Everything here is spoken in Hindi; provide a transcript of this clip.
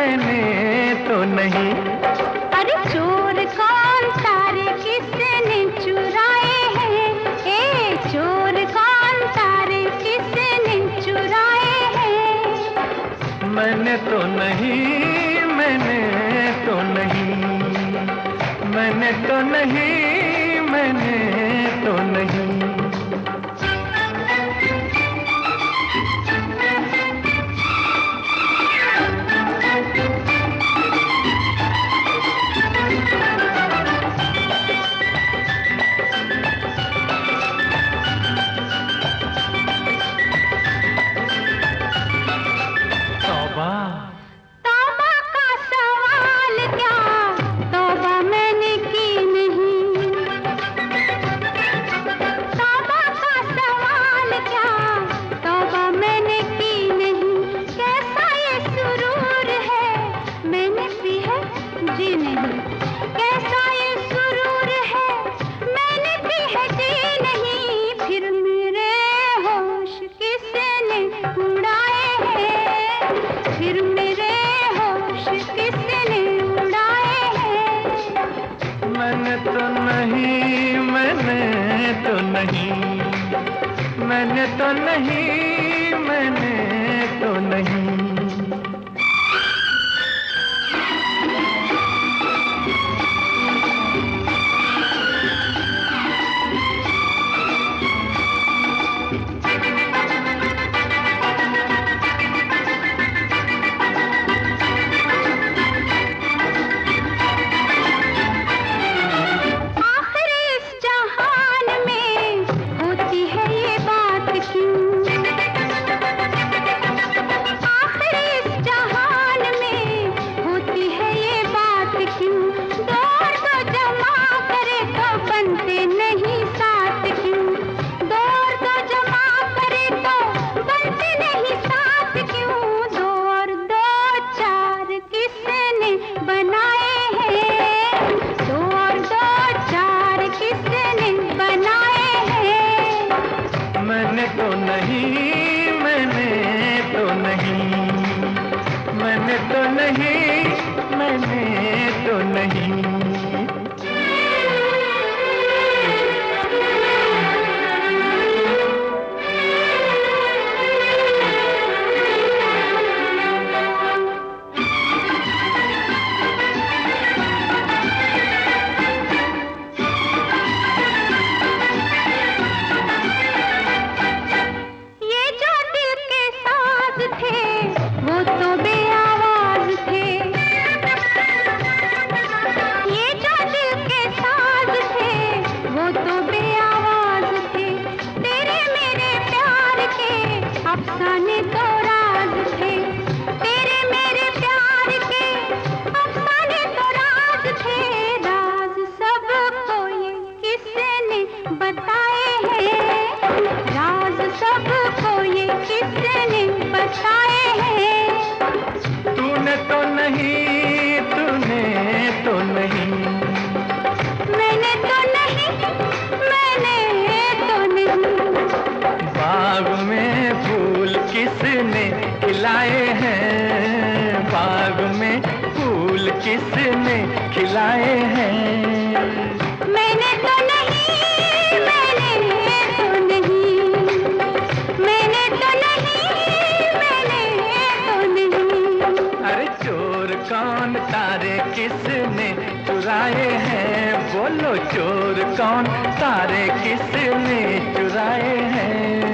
मैंने तो नहीं। अरे चोर कौन तारे किसने चुराए हैं? ए चोर कौन तारे किसने चुराए हैं? मैंने तो नहीं, मैंने तो नहीं, मैंने तो नहीं, मैंने तो नहीं। तौबा का सवाल क्या, तौबा मैंने की नहीं। तौबा का सवाल क्या, तौबा मैंने की नहीं। कैसा ये सुरूर है, मैंने पी है जी नहीं। कैसा ये सुरूर है, मैंने पी है जी नहीं। फिर मेरे होश किसने उड़ाए हैं? फिर मेरे होश किसने उड़ाए हैं? मैंने तो नहीं, मैंने तो नहीं, मैंने तो नहीं, मैंने तो नहीं। मैंने तो नहीं, मैंने तो नहीं, मैंने तो नहीं, मैंने तो नहीं। वो तो बेआवाज थे, ये जो दिल के साज थे, वो तो बेआवाज थे। तेरे मेरे प्यार के अफसाने तो राज थे। तेरे मेरे प्यार के अफसाने तो राज थे। राज सबको ये किसने बताए हैं? राज सबको ये किसने बताए हैं? तूने तो नहीं, तूने तो नहीं, मैंने तो नहीं, मैंने तो नहीं। बाग में फूल किसने खिलाए हैं? बाग में फूल किसने खिलाए हैं? मैंने तो नहीं, मैंने तो नहीं, मैंने तो नहीं, मैंने तो नहीं। अरे चोर कौन तारे किसने चुराए हैं? बोलो चोर कौन तारे किसने चुराए हैं?